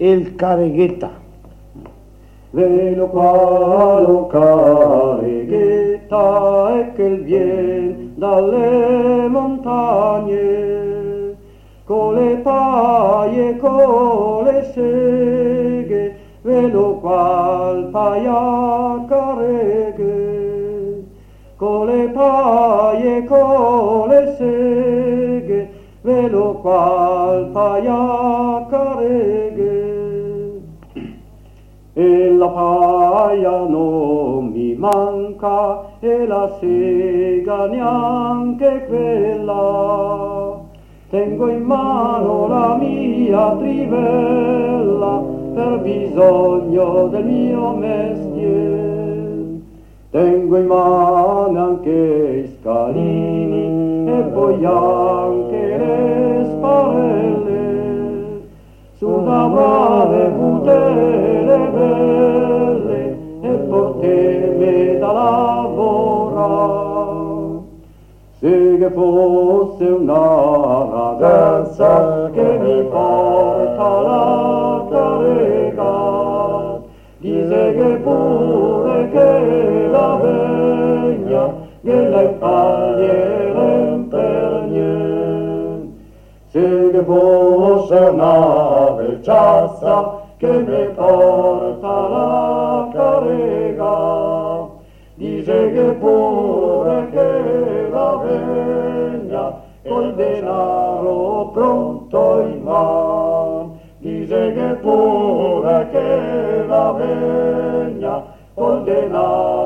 il Careghetta. Velo qualo Careghetta e che vien dalle montagne, con le paie, con le seghe, velo qual paia Careghe, con le paie, con le seghe, velo qual paia Careghe. E la paia non mi manca e la sega neanche quella. Tengo in mano la mia trivella per bisogno del mio mestiere. Tengo in mano anche i scalini e poi anche le sparelle. Su da brave butele belle e porteme da lavorare. Se che fosse una ragazza che mi porta la carrega, dice che pure che la vegna che la tagliere per niente. Se che fosse una vecchiazza che mi porta la carrega, dice che pure che la vegna col denaro pronto in mano, dice che pure che la vegna col denaro